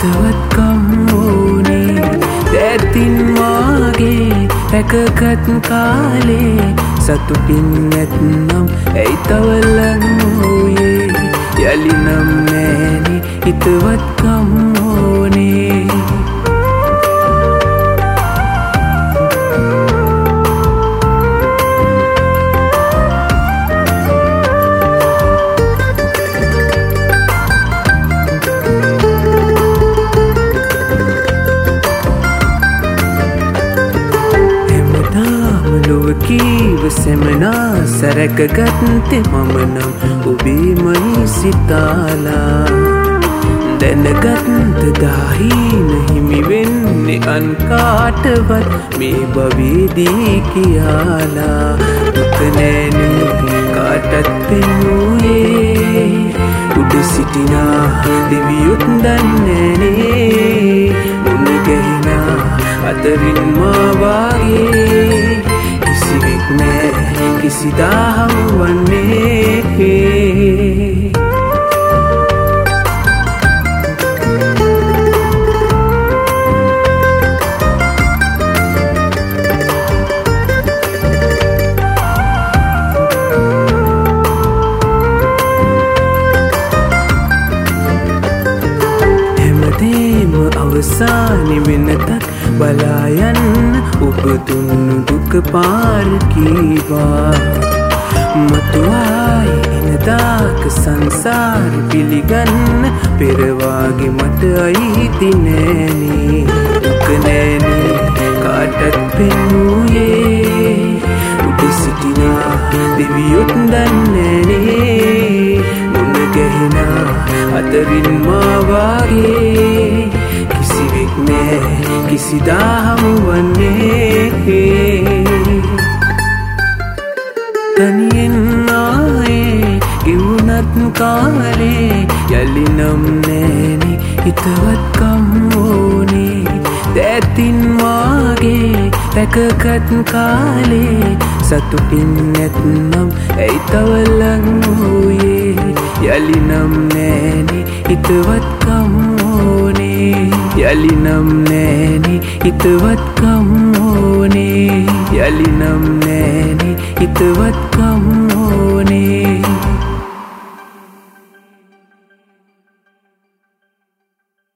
හිතවත්කම් ඕනේ දැතින් මාගේ රැකගත් කාලේ සතුටින් නැත්නම් ඇයි තවලන් වූයේ යලි නම් නෑනේ හිතවත්කම් ඕනේ කීව සෙමනා සැරකගත්තෙ මම නම් ඔබේමයි සිතාලා දැනගත්ත දාහීන හිමි වෙන්නේ අන් කාටවත් මේ භවයේදී කියාලා දුක නෑනේ කාටත් පෙනුයේ උඩ සිටිනා දෙවියොත් දන්නේනේ මුණ ගැහිනා අතරින් මා වාගේ කිසිවෙක් නෑ කිසිදා හමුවන්නේ හැමදේම අවසානෙ වෙනතත් බලා යන්න ඔබ දුන්නු දුක පාර කීවා මතු ආයි එනදාක සංසාර පිළිගන්න පෙරවාගේ මට අයිති නෑනේ දුක නෑනේ කාටත් පෙනුයේ උඩ සිටිනා දෙවියොත් දන්නේනේ මුණ ගැහිනා අතරින් මා වාගේ කිසිවෙක් නෑ කිසිදා හමුවන්නේ තනියෙන් ආයේ ගෙවුනත් කාලේ යලි නම් නෑනේ හිතවත්කම් ඕනේ දැතින් වාගේ රැකගත් කාලේ සතුටින් නැත්නම් ඇයි තවලන් වූයේ යලි නම් නෑනේ හිතවත්කම් ඕනේ යලි නම් නෑනේ හිතවත්කම් ඕනේ යලි නම් නෑනේ හිතවත්කම්